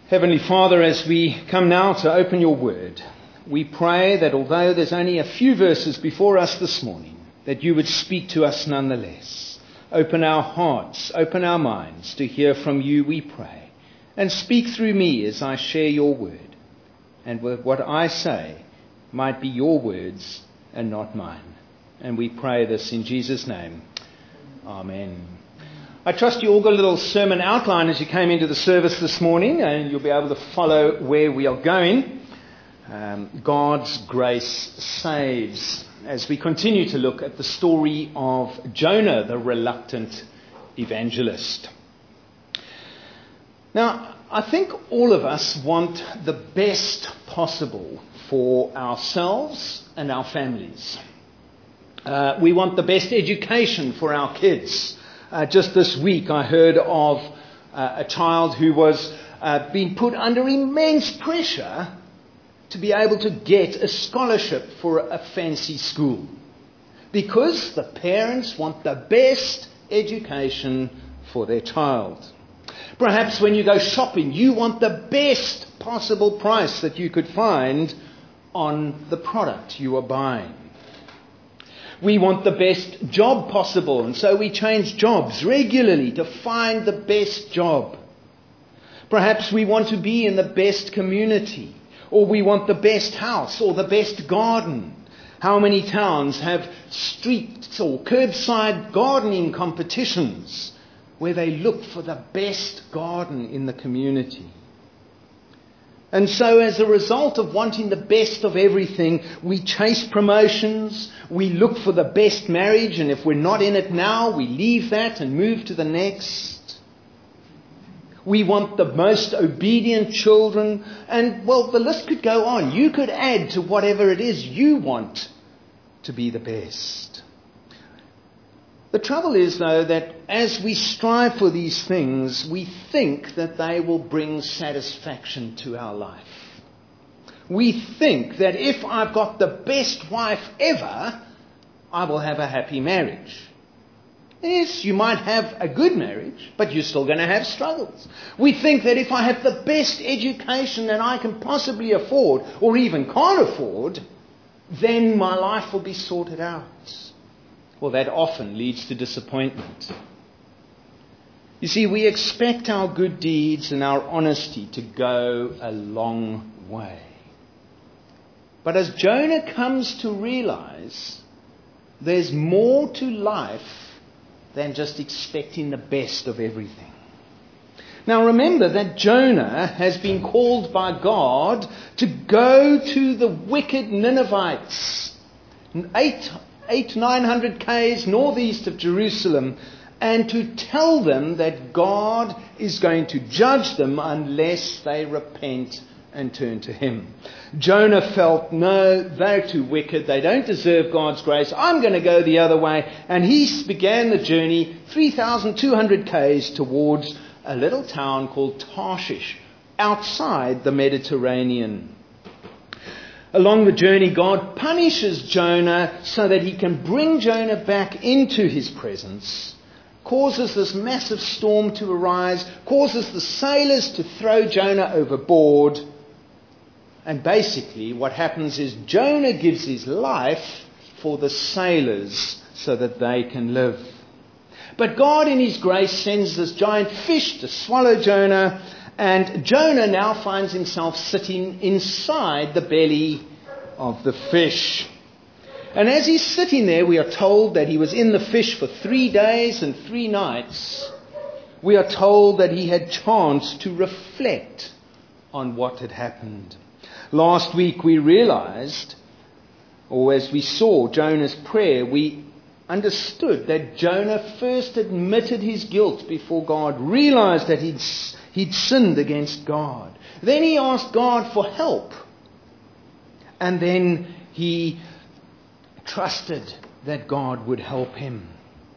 Heavenly Father, as we come now to open your word, we pray that although there's only a few verses before us this morning, that you would speak to us nonetheless. Open our hearts, open our minds to hear from you, we pray. And speak through me as I share your word. And what I say might be your words and not mine. And we pray this in Jesus' name. Amen. I trust you all got a little sermon outline as you came into the service this morning, and you'll be able to follow where we are going. God's grace saves, as we continue to look at the story of Jonah, the reluctant evangelist. Now, I think all of us want the best possible for ourselves and our families. We want the best education for our kids. Just this week I heard of a child who was being put under immense pressure to be able to get a scholarship for a fancy school, because the parents want the best education for their child. Perhaps when you go shopping, you want the best possible price that you could find on the product you are buying. We want the best job possible, and so we change jobs regularly to find the best job. Perhaps we want to be in the best community, or we want the best house or the best garden. How many towns have streets or curbside gardening competitions where they look for the best garden in the community? And so as a result of wanting the best of everything, we chase promotions, we look for the best marriage, and if we're not in it now, we leave that and move to the next. We want the most obedient children, and well, the list could go on. You could add to whatever it is you want to be the best. The trouble is, though, that as we strive for these things, we think that they will bring satisfaction to our life. We think that if I've got the best wife ever, I will have a happy marriage. Yes, you might have a good marriage, but you're still going to have struggles. We think that if I have the best education that I can possibly afford, or even can't afford, then my life will be sorted out. Well, that often leads to disappointment. You see, we expect our good deeds and our honesty to go a long way. But as Jonah comes to realize, there's more to life than just expecting the best of everything. Now remember that Jonah has been called by God to go to the wicked Ninevites, 900 k's northeast of Jerusalem, and to tell them that God is going to judge them unless they repent and turn to him. Jonah felt, no, they're too wicked, they don't deserve God's grace, I'm going to go the other way. And he began the journey 3,200 k's towards a little town called Tarshish, outside the Mediterranean. Along the journey, God punishes Jonah so that he can bring Jonah back into his presence, causes this massive storm to arise, causes the sailors to throw Jonah overboard. And basically what happens is Jonah gives his life for the sailors so that they can live. But God in his grace sends this giant fish to swallow Jonah, and Jonah now finds himself sitting inside the belly of the fish. And as he's sitting there, we are told that he was in the fish for 3 days and 3 nights. We are told that he had chance to reflect on what had happened. Last week we realized, or as we saw Jonah's prayer, we understood that Jonah first admitted his guilt before God, realized that he'd sinned against God. Then he asked God for help. And then he trusted that God would help him.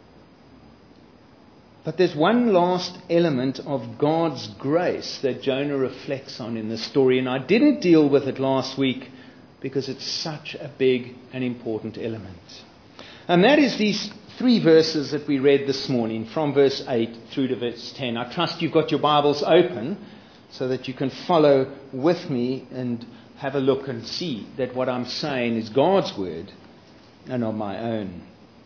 But there's one last element of God's grace that Jonah reflects on in this story, and I didn't deal with it last week because it's such a big and important element. And that is these 3 verses that we read this morning, from verse 8 through to verse 10. I trust you've got your Bibles open, so that you can follow with me and have a look and see that what I'm saying is God's word and not my own.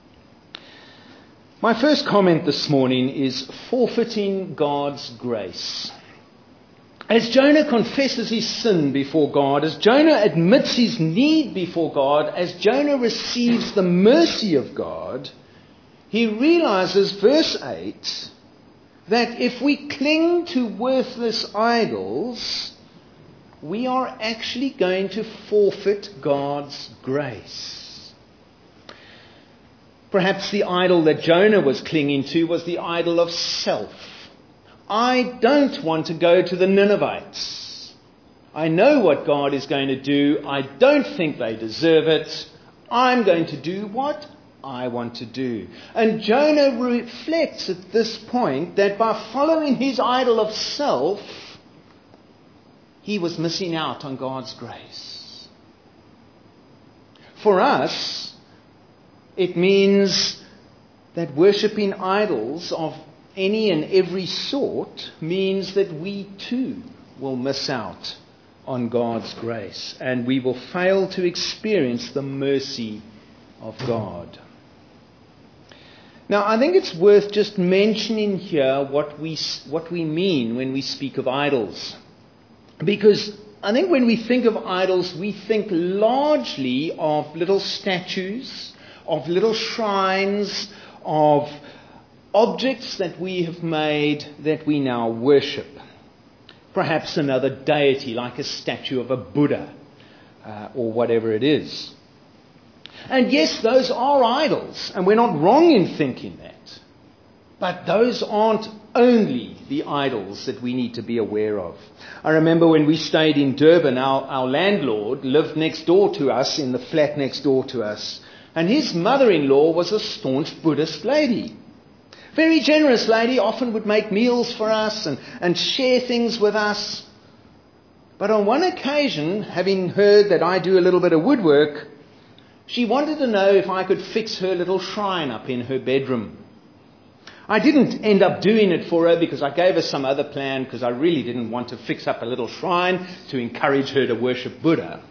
My first comment this morning is forfeiting God's grace. As Jonah confesses his sin before God, as Jonah admits his need before God, as Jonah receives the mercy of God, he realizes, verse 8, that if we cling to worthless idols, we are actually going to forfeit God's grace. Perhaps the idol that Jonah was clinging to was the idol of self. I don't want to go to the Ninevites. I know what God is going to do. I don't think they deserve it. I'm going to do what I want to do. And Jonah reflects at this point that by following his idol of self, he was missing out on God's grace. For us, it means that worshipping idols of any and every sort means that we too will miss out on God's grace, and we will fail to experience the mercy of God. Now, I think it's worth just mentioning here what we mean when we speak of idols. Because I think when we think of idols, we think largely of little statues, of little shrines, of objects that we have made that we now worship. Perhaps another deity, like a statue of a Buddha, or whatever it is. And yes, those are idols, and we're not wrong in thinking that. But those aren't only the idols that we need to be aware of. I remember when we stayed in Durban, our landlord lived next door to us, in the flat next door to us. And his mother-in-law was a staunch Buddhist lady. Very generous lady, often would make meals for us and share things with us. But on one occasion, having heard that I do a little bit of woodwork, she wanted to know if I could fix her little shrine up in her bedroom. I didn't end up doing it for her because I gave her some other plan, because I really didn't want to fix up a little shrine to encourage her to worship Buddha.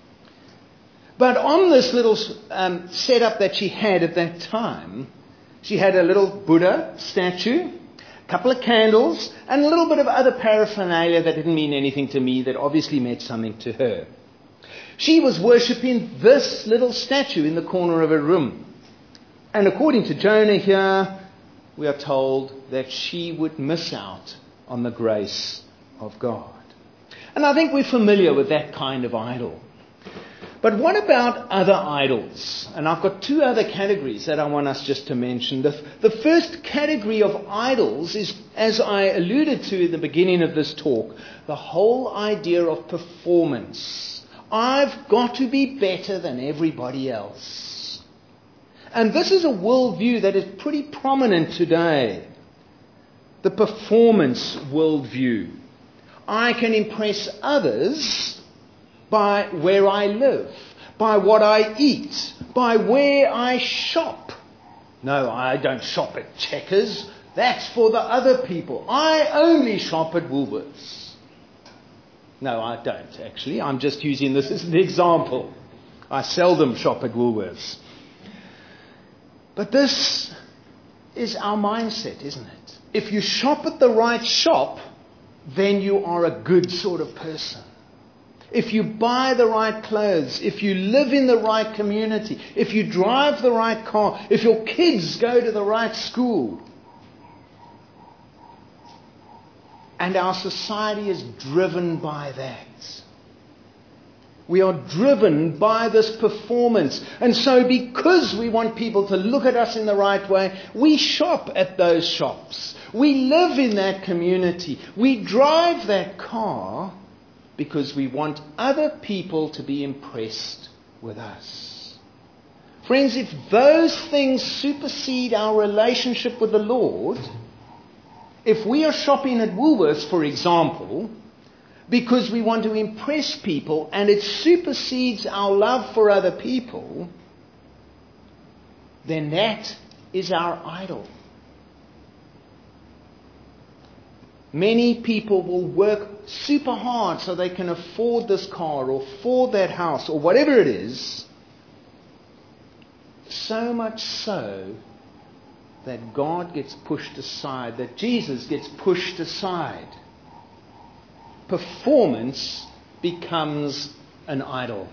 But on this little setup that she had at that time, she had a little Buddha statue, a couple of candles, and a little bit of other paraphernalia that didn't mean anything to me, that obviously meant something to her. She was worshipping this little statue in the corner of her room. And according to Jonah here, we are told that she would miss out on the grace of God. And I think we're familiar with that kind of idol. But what about other idols? And I've got two other categories that I want us just to mention. The first category of idols is, as I alluded to in the beginning of this talk, the whole idea of performance. I've got to be better than everybody else. And this is a worldview that is pretty prominent today. The performance worldview. I can impress others by where I live, by what I eat, by where I shop. No, I don't shop at Checkers. That's for the other people. I only shop at Woolworths. No, I don't actually. I'm just using this as an example. I seldom shop at Woolworths. But this is our mindset, isn't it? If you shop at the right shop, then you are a good sort of person. If you buy the right clothes, if you live in the right community, if you drive the right car, if your kids go to the right school. And our society is driven by that. We are driven by this performance. And so because we want people to look at us in the right way, we shop at those shops. We live in that community. We drive that car because we want other people to be impressed with us. Friends, if those things supersede our relationship with the Lord, if we are shopping at Woolworths, for example, because we want to impress people and it supersedes our love for other people, then that is our idol. Many people will work super hard so they can afford this car or afford that house or whatever it is. So much so that God gets pushed aside, that Jesus gets pushed aside. Performance becomes an idol.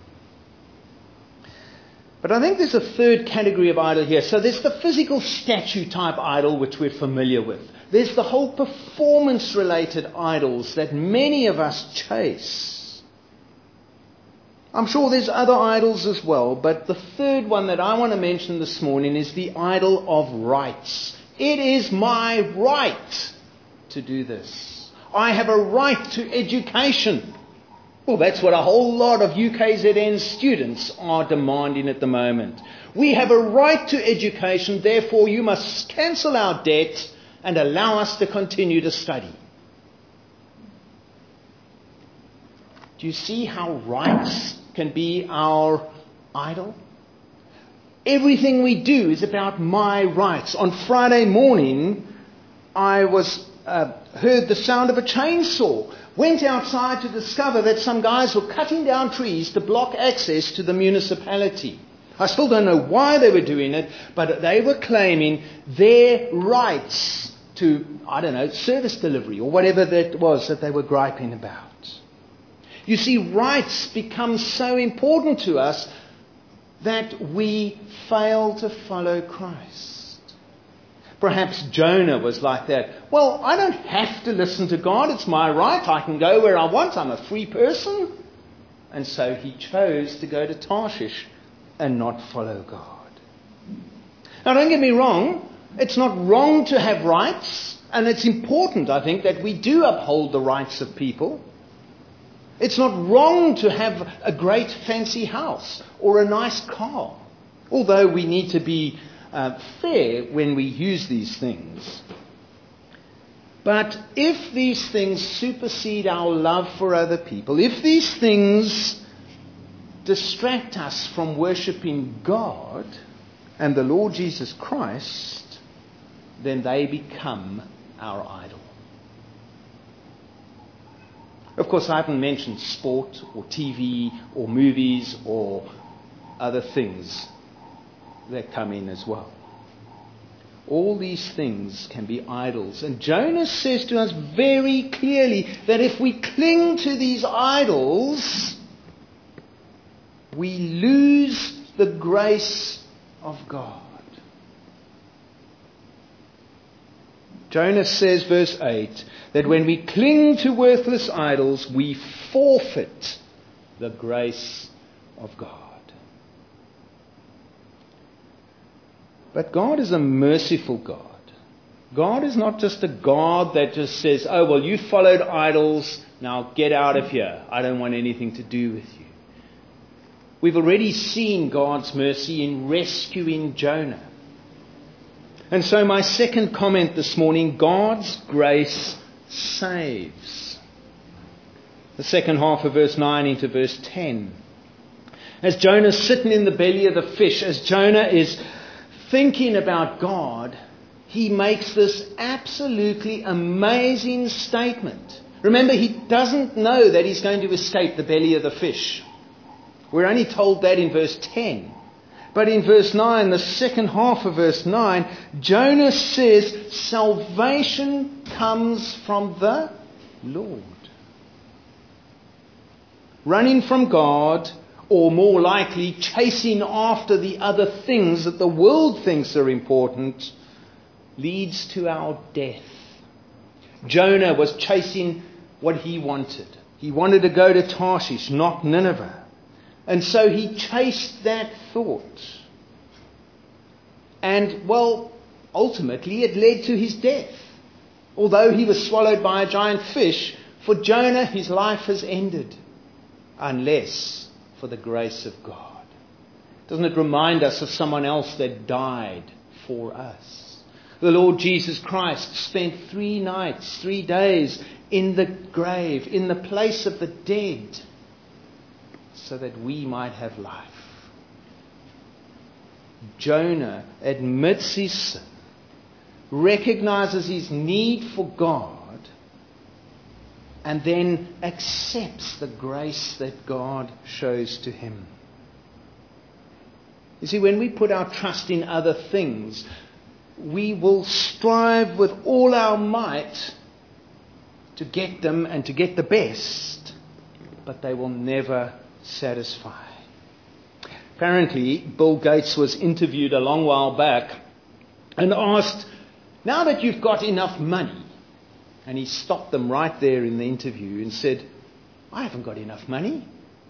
But I think there's a third category of idol here. So there's the physical statue type idol, which we're familiar with. There's the whole performance-related idols that many of us chase. I'm sure there's other idols as well, but the third one that I want to mention this morning is the idol of rights. It is my right to do this. I have a right to education. Well, that's what a whole lot of UKZN students are demanding at the moment. We have a right to education, therefore you must cancel our debt and allow us to continue to study. Do you see how rights can be our idol? Everything we do is about my rights. On Friday morning, I heard the sound of a chainsaw. Went outside to discover that some guys were cutting down trees to block access to the municipality. I still don't know why they were doing it, but they were claiming their rights to, service delivery or whatever that was that they were griping about. You see, rights become so important to us that we fail to follow Christ. Perhaps Jonah was like that. Well, I don't have to listen to God. It's my right. I can go where I want. I'm a free person. And so he chose to go to Tarshish and not follow God. Now, don't get me wrong. It's not wrong to have rights. And it's important, I think, that we do uphold the rights of people. It's not wrong to have a great fancy house or a nice car. Although we need to be fair when we use these things. But if these things supersede our love for other people, if these things distract us from worshipping God and the Lord Jesus Christ, then they become our idol. Of course, I haven't mentioned sport or TV or movies or other things that come in as well. All these things can be idols. And Jonah says to us very clearly that if we cling to these idols, we lose the grace of God. Jonah says, verse 8, that when we cling to worthless idols, we forfeit the grace of God. But God is a merciful God. God is not just a God that just says, oh, well, you followed idols, now get out of here. I don't want anything to do with you. We've already seen God's mercy in rescuing Jonah. And so my second comment this morning, God's grace saves. The second half of verse 9 into verse 10. As Jonah's sitting in the belly of the fish, as Jonah is thinking about God, he makes this absolutely amazing statement. Remember, he doesn't know that he's going to escape the belly of the fish. We're only told that in verse 10. But in verse 9, the second half of verse 9, Jonah says, salvation comes from the Lord. Running from God, or more likely, chasing after the other things that the world thinks are important, leads to our death. Jonah was chasing what he wanted. He wanted to go to Tarshish, not Nineveh. And so he chased that thought. And, well, ultimately it led to his death. Although he was swallowed by a giant fish, for Jonah his life has ended. Unless for the grace of God. Doesn't it remind us of someone else that died for us? The Lord Jesus Christ spent 3 nights, 3 days in the grave, in the place of the dead, so that we might have life. Jonah admits his sin, recognizes his need for God, and then accepts the grace that God shows to him. You see, when we put our trust in other things, we will strive with all our might to get them and to get the best, but they will never satisfy. Apparently, Bill Gates was interviewed a long while back and asked, now that you've got enough money, and he stopped them right there in the interview and said, I haven't got enough money.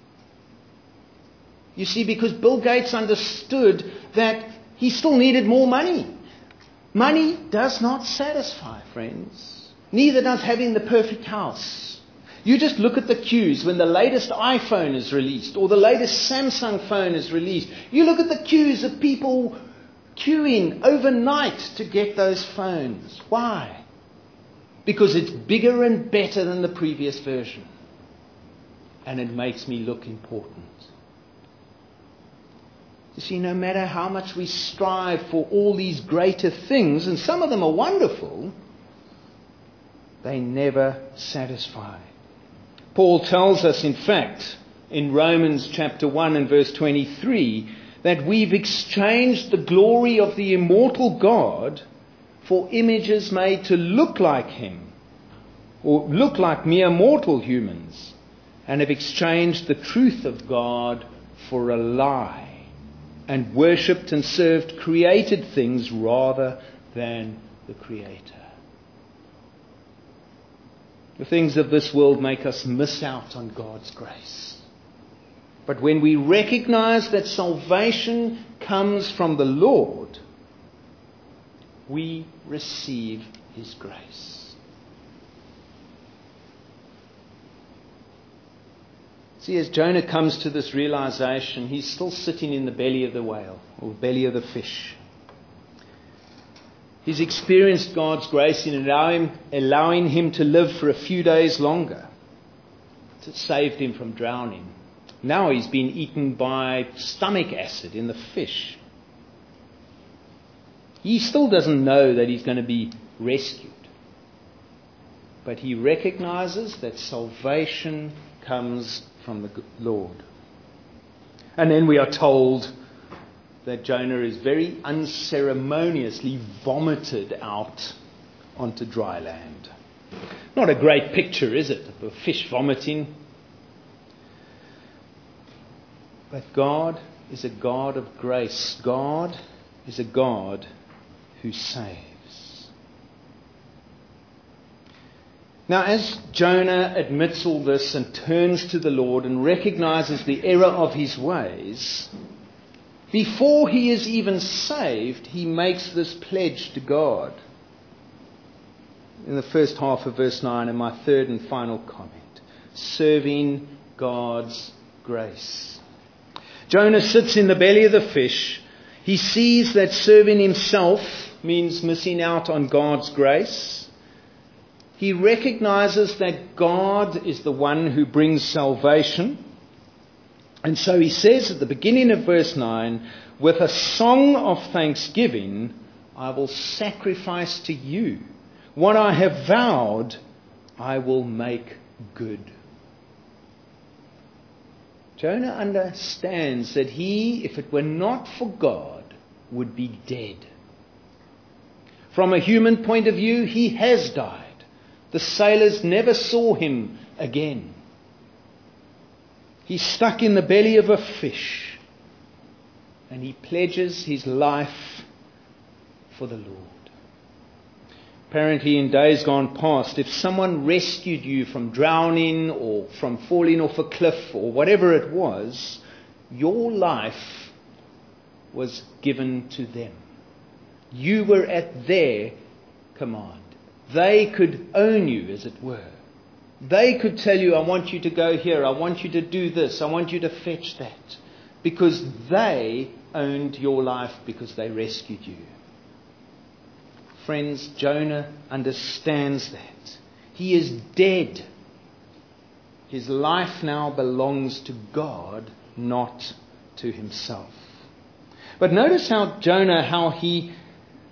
You see, because Bill Gates understood that he still needed more money. Money does not satisfy, friends. Neither does having the perfect house. You just look at the queues when the latest iPhone is released or the latest Samsung phone is released. You look at the queues of people queuing overnight to get those phones. Why? Because it's bigger and better than the previous version. And it makes me look important. You see, no matter how much we strive for all these greater things, and some of them are wonderful, they never satisfy. Paul tells us, in fact, in Romans chapter 1 and verse 23, that we've exchanged the glory of the immortal God for images made to look like him, or look like mere mortal humans, and have exchanged the truth of God for a lie, and worshipped and served created things rather than the Creator. The things of this world make us miss out on God's grace. But when we recognize that salvation comes from the Lord, we receive his grace. See, as Jonah comes to this realization, he's still sitting in the belly of the whale, or belly of the fish. He's experienced God's grace in allowing him to live for a few days longer. It saved him from drowning. Now he's been eaten by stomach acid in the fish. He still doesn't know that he's going to be rescued. But he recognizes that salvation comes from the Lord. And then we are told that Jonah is very unceremoniously vomited out onto dry land. Not a great picture, is it, of a fish vomiting? But God is a God of grace. God is a God who saves. Now, as Jonah admits all this and turns to the Lord and recognizes the error of his ways, before he is even saved, he makes this pledge to God. In the first half of verse 9, and my third and final comment, serving God's grace. Jonah sits in the belly of the fish. He sees that serving himself means missing out on God's grace. He recognizes that God is the one who brings salvation. And so he says at the beginning of verse 9, with a song of thanksgiving, I will sacrifice to you. What I have vowed, I will make good. Jonah understands that he, if it were not for God, would be dead. From a human point of view, he has died. The sailors never saw him again. He's stuck in the belly of a fish, and he pledges his life for the Lord. Apparently, in days gone past, if someone rescued you from drowning or from falling off a cliff or whatever it was, your life was given to them. You were at their command. They could own you, as it were. They could tell you, I want you to go here, I want you to do this, I want you to fetch that. Because they owned your life because they rescued you. Friends, Jonah understands that. He is dead. His life now belongs to God, not to himself. But notice how Jonah, how he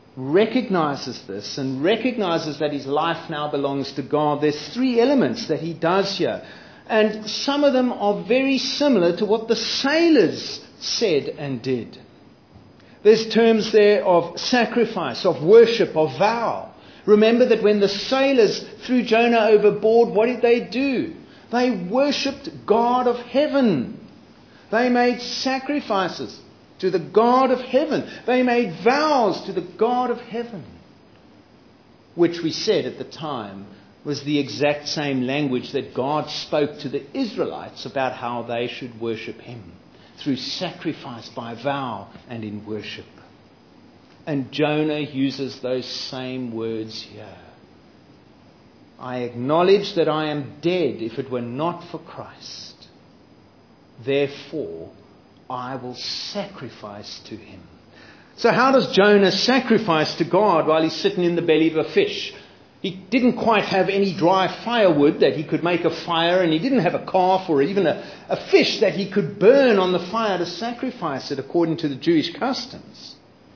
recognizes this and recognizes that his life now belongs to God, there's three elements that he does here. And some of them are very similar to what the sailors said and did. There's terms there of sacrifice, of worship, of vow. Remember that when the sailors threw Jonah overboard, what did they do? They worshipped God of heaven. They made sacrifices to the God of heaven. They made vows to the God of heaven, which we said at the time was the exact same language that God spoke to the Israelites about how they should worship him, through sacrifice by vow and in worship. And Jonah uses those same words here. I acknowledge that I am dead if it were not for Christ. Therefore, I will sacrifice to him. So how does Jonah sacrifice to God while he's sitting in the belly of a fish? He didn't quite have any dry firewood that he could make a fire, and he didn't have a calf or even a fish that he could burn on the fire to sacrifice it according to the Jewish customs.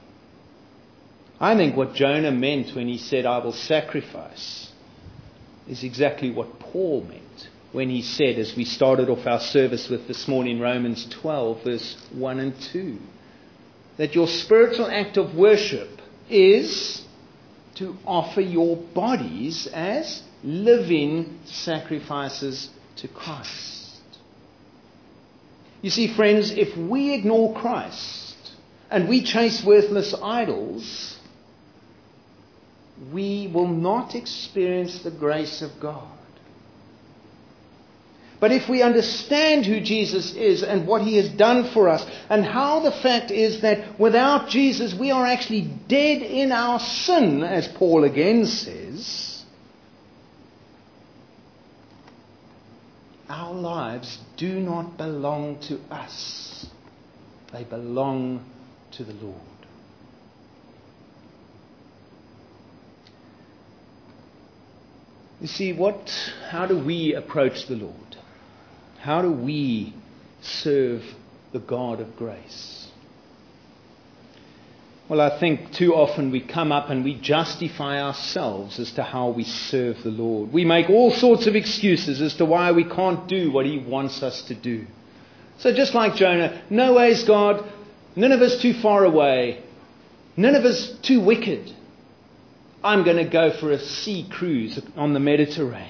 I think what Jonah meant when he said, I will sacrifice, is exactly what Paul meant when he said, as we started off our service with this morning, Romans 12, verse 1 and 2, that your spiritual act of worship is to offer your bodies as living sacrifices to Christ. You see, friends, if we ignore Christ and we chase worthless idols, we will not experience the grace of God. But if we understand who Jesus is and what he has done for us, and how the fact is that without Jesus we are actually dead in our sin, as Paul again says, our lives do not belong to us. They belong to the Lord. You see, how do we approach the Lord? How do we serve the God of grace? Well, I think too often we come up and we justify ourselves as to how we serve the Lord. We make all sorts of excuses as to why we can't do what he wants us to do. So just like Jonah, no ways, God, none of us too far away, none of us too wicked. I'm going to go for a sea cruise on the Mediterranean.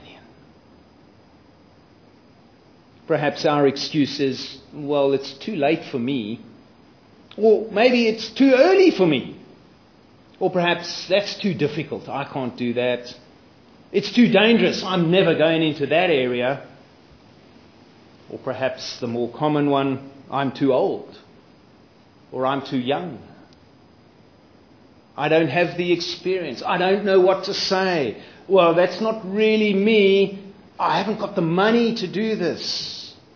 Perhaps our excuse is, well, it's too late for me. Or maybe it's too early for me. Or perhaps that's too difficult. I can't do that. It's too dangerous. I'm never going into that area. Or perhaps the more common one, I'm too old. Or I'm too young. I don't have the experience. I don't know what to say. Well, that's not really me. I haven't got the money to do this.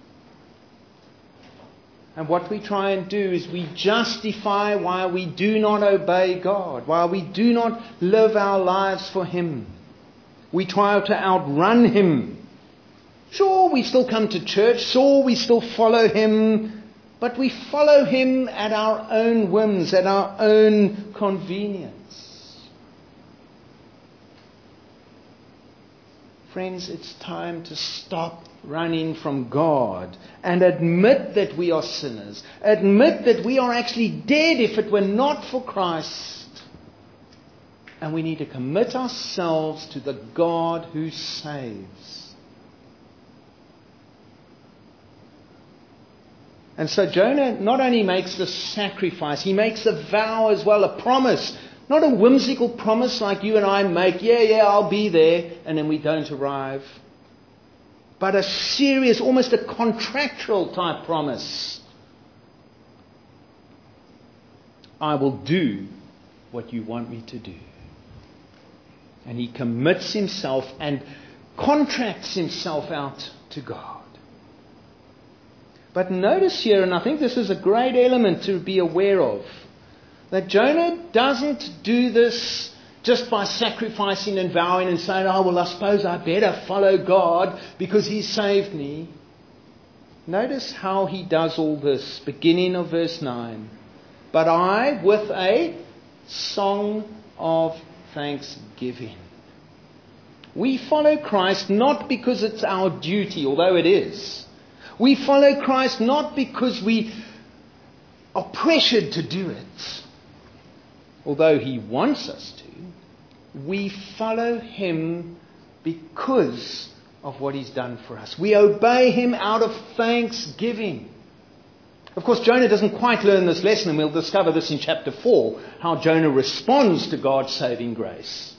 And what we try and do is we justify why we do not obey God, why we do not live our lives for him. We try to outrun him. Sure, we still come to church. Sure, we still follow him. But we follow him at our own whims, at our own convenience. Friends, it's time to stop running from God and admit that we are sinners. Admit that we are actually dead if it were not for Christ. And we need to commit ourselves to the God who saves. And so Jonah not only makes the sacrifice, he makes a vow as well, a promise. Not a whimsical promise like you and I make, yeah, I'll be there, and then we don't arrive. But a serious, almost a contractual type promise. I will do what you want me to do. And he commits himself and contracts himself out to God. But notice here, and I think this is a great element to be aware of, that Jonah doesn't do this just by sacrificing and vowing and saying, oh, well, I suppose I better follow God because he saved me. Notice how he does all this, beginning of verse 9. But I, with a song of thanksgiving. We follow Christ not because it's our duty, although it is. We follow Christ not because we are pressured to do it, although He wants us to. We follow Him because of what He's done for us. We obey Him out of thanksgiving. Of course, Jonah doesn't quite learn this lesson, and we'll discover this in chapter 4, how Jonah responds to God's saving grace.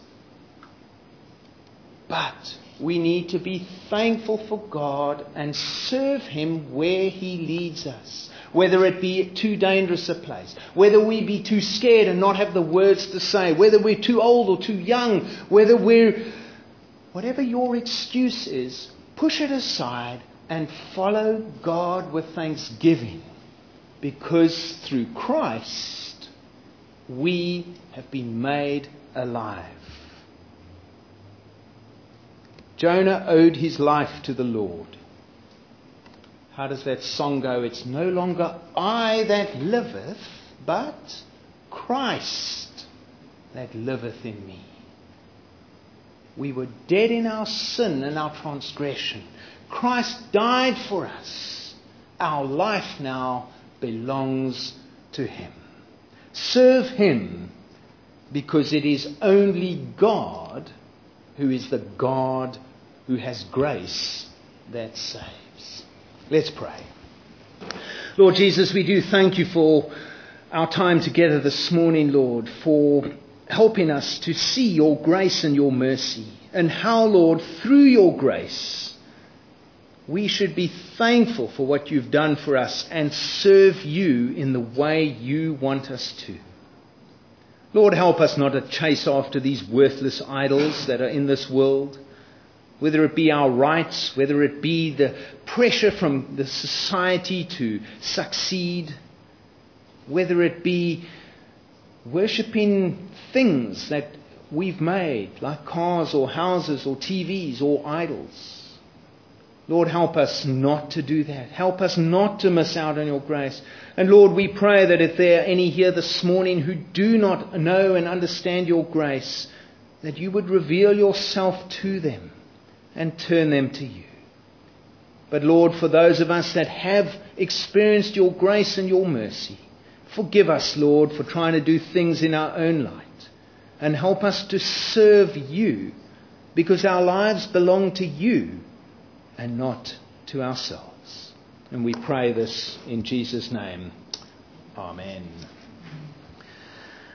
But we need to be thankful for God and serve Him where He leads us. Whether it be too dangerous a place, whether we be too scared and not have the words to say, whether we're too old or too young, whatever your excuse is, push it aside and follow God with thanksgiving. Because through Christ, we have been made alive. Jonah owed his life to the Lord. How does that song go? It's no longer I that liveth, but Christ that liveth in me. We were dead in our sin and our transgression. Christ died for us. Our life now belongs to Him. Serve Him, because it is only God who is the God who has grace that saves. Let's pray. Lord Jesus, we do thank You for our time together this morning, Lord, for helping us to see Your grace and Your mercy, and how, Lord, through Your grace, we should be thankful for what You've done for us and serve You in the way You want us to. Lord, help us not to chase after these worthless idols that are in this world, whether it be our rights, whether it be the pressure from the society to succeed, whether it be worshipping things that we've made, like cars or houses or TVs or idols. Lord, help us not to do that. Help us not to miss out on Your grace. And Lord, we pray that if there are any here this morning who do not know and understand Your grace, that You would reveal Yourself to them and turn them to You. But Lord, for those of us that have experienced Your grace and Your mercy, forgive us, Lord, for trying to do things in our own light. And help us to serve You, because our lives belong to You and not to ourselves. And we pray this in Jesus' name. Amen.